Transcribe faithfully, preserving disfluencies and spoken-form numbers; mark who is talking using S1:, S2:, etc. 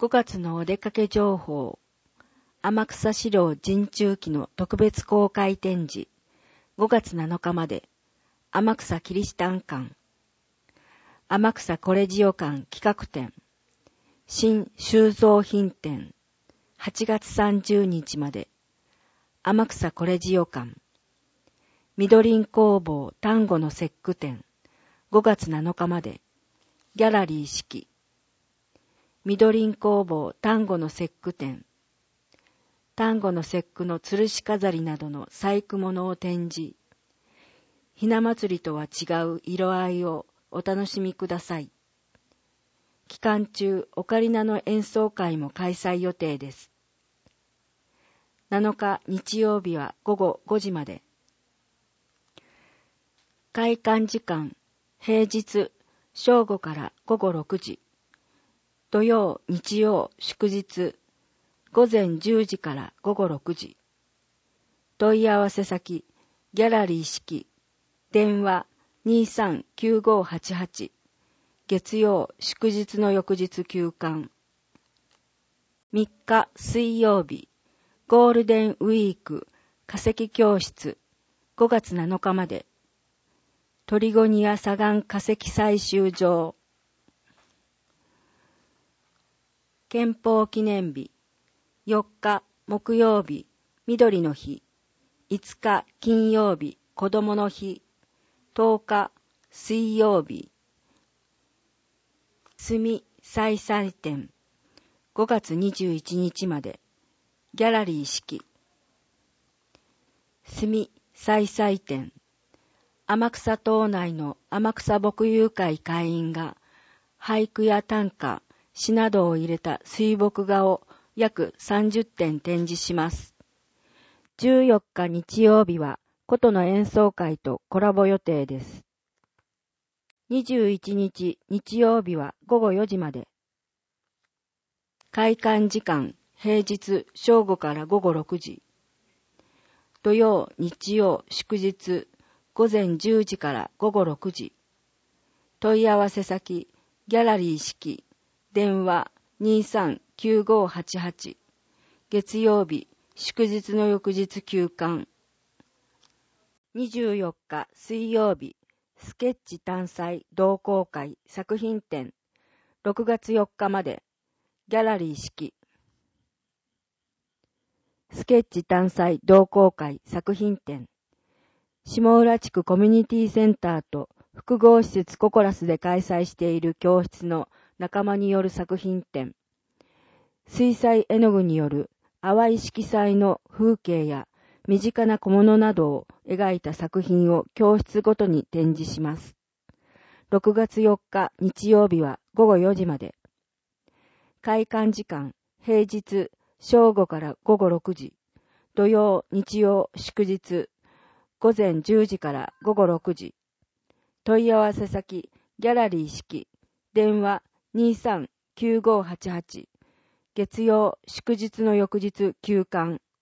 S1: ごがつのお出かけ情報、天草四郎陣中記の特別公開展示、ごがつなのかまで、天草キリシタン館、天草コレジオ館企画展、新収蔵品展、はちがつさんじゅうにちまで、天草コレジオ館、緑林工房丹後の節句展、ごがつなのかまで、ギャラリー式、緑林工房丹後の節句展、丹後の節句の吊るし飾りなどの細工物を展示、ひな祭りとは違う色合いをお楽しみください。期間中、オカリナの演奏会も開催予定です。なのか日曜日はごごごじまで。開館時間、平日、正午からごごろくじ。土曜、日曜、祝日、午前じゅうじからごごろくじ。問い合わせ先、ギャラリー式、電話 にさんきゅうごはちはち。月曜、祝日の翌日休館。みっか水曜日、ゴールデンウィーク化石教室、ごがつなのかまで。トリゴニア砂岩化石採集場。憲法記念日、よっか木曜日、緑の日、いつか金曜日、子供の日、とおか水曜日、墨再々展、ごがつにじゅういちにちまで、ギャラリー式、墨再々展、天草島内の天草牧友会会員が、俳句や短歌、詩などを入れた水墨画を約さんじゅってん展示します。じゅうよっか日曜日は琴の演奏会とコラボ予定です。にじゅういちにち日曜日はごごよじまで。開館時間、平日正午からごごろくじ。土曜、日曜、祝日、午前じゅうじからごごろくじ。問い合わせ先、ギャラリー式、電話 にさんきゅうごはちはち。月曜日、祝日の翌日休館。にじゅうよっか水曜日、スケッチ探彩同好会作品展、ろくがつよっかまで、ギャラリー式。スケッチ探彩同好会作品展、下浦地区コミュニティセンターと複合施設ココラスで開催している教室の仲間による作品展、水彩絵の具による淡い色彩の風景や身近な小物などを描いた作品を教室ごとに展示します。ろくがつよっか日曜日はごごよじまで。開館時間、平日正午からごごろくじ。土曜、日曜、祝日、午前じゅうじからごごろくじ。問い合わせ先、ギャラリー式、電話 にさんきゅうごはちはち。月曜、祝日の翌日休館。